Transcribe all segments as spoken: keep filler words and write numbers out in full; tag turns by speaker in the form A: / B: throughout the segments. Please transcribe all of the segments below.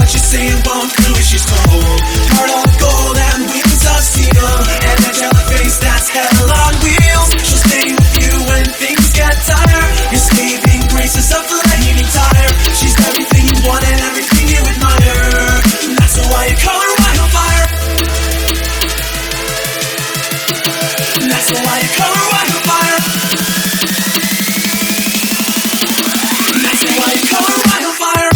A: what you say and won't do as she's told. Heart of gold and wings of steel, an angelic face that's hell on wheels. She'll stay with you when things get dire. Your saving grace is a flaming tire. She's everything you want and everything you admire. That's why you call her wildfire. That's why you call her wildfire. That's why you call her wildfire.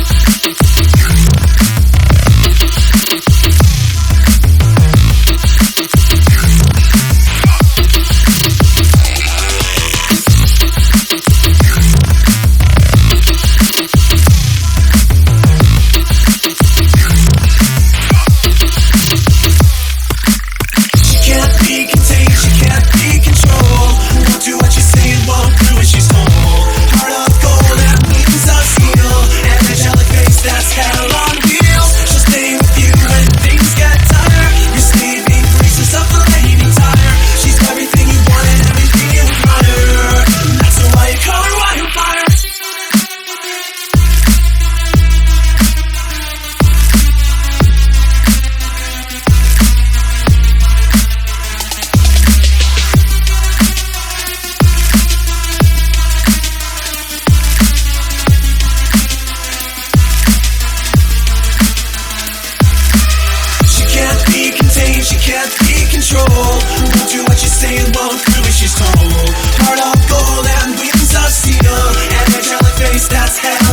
A: She can't be controlled. Won't do what you say and won't do as she's told. Heart of gold and wings of steel, an angelic face that's heavy.